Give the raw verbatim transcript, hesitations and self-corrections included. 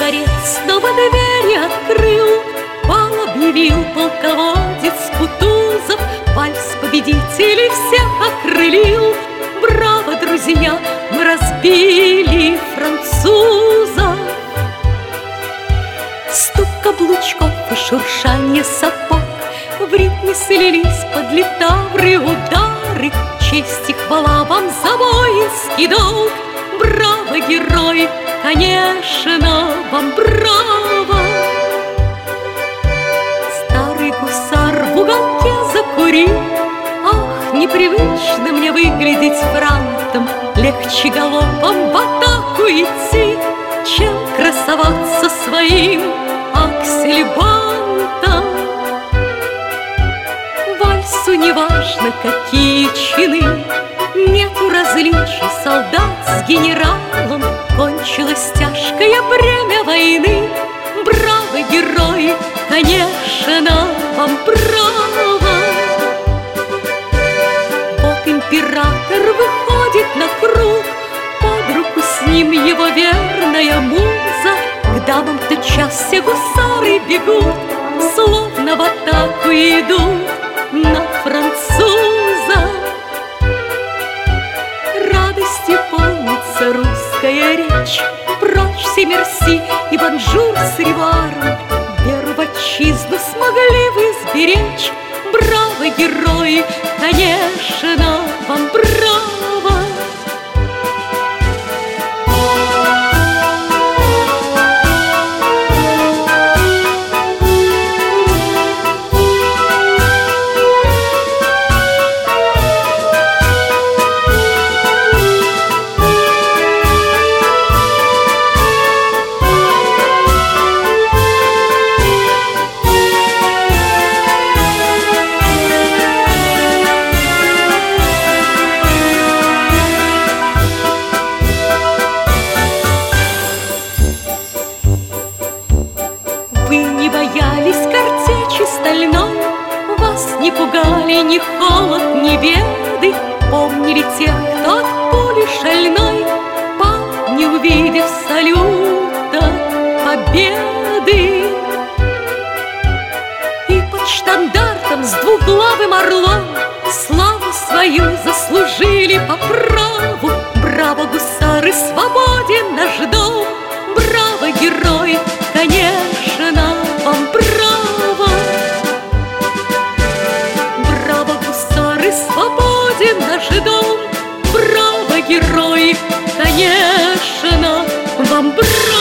дворец снова двери открыл. Бал объявил полководец Кутузов, вальс победителей всех окрылил. Браво, друзья, мы разбили французов. Стук каблучков и шуршание сапог в ритме слились под литавры удары. Честь и хвала вам за воинский долг. Браво, герой, конечно, вам браво. Старый гусар в уголке закурил. Ах, непривычно мне выглядеть франтом. Легче галопом в атаку идти, чем красоваться своим аксельбантом. Вальсу неважно, какие чины, нету различий солдат с генералом. Кончилось тяжкое бремя войны. Браво, герой, конечно, вам браво. Вот император выходит на круг, под руку с ним его верная муза. К дамам тотчас все гусары бегут, словно в атаку идут на француза. Радости полнится русская речь. Прочь все мерси и бонжур с ревуаром. Веру в отчизну смогли вы сберечь. Браво, герои, конечно, вам браво. Вы не боялись картечи стальной, вас не пугали ни холод, ни беды. Помнили тех, кто от пули шальной пал, не увидев салюта победы. И под штандартом с двуглавым орлом славу свою заслужили по праву. Браво, гусары, свободен наш дом. Браво, герой, конечно, вам браво. Браво, гусары, свободен наш дом. Браво, герой, конечно, вам браво.